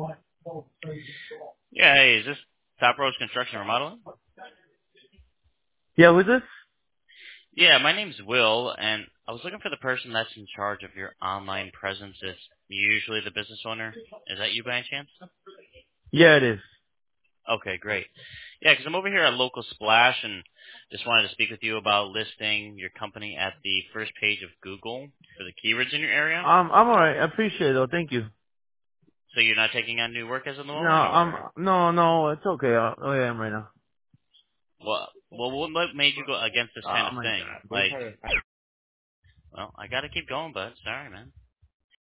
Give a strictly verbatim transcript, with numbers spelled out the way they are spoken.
Yeah, hey, is this Top Rose Construction Remodeling? Yeah, who's this? Yeah, my name's Will, and I was looking for the person that's in charge of your online presence. Is usually the business owner. Is that you by any chance? Yeah, it is. Okay, great. Yeah, 'cause I'm over here at Local Splash, and just wanted to speak with you about listing your company at the first page of Google for the keywords in your area. Um, I'm alright. I appreciate it though. Thank you. So you're not taking on new work as of the No, moment, um, or no, no, it's okay. Uh, oh yeah, I'm right now. well, well, what made you go against this kind Oh of my thing? god. Wait Like, for it. well, I got to keep going, bud. Sorry, man.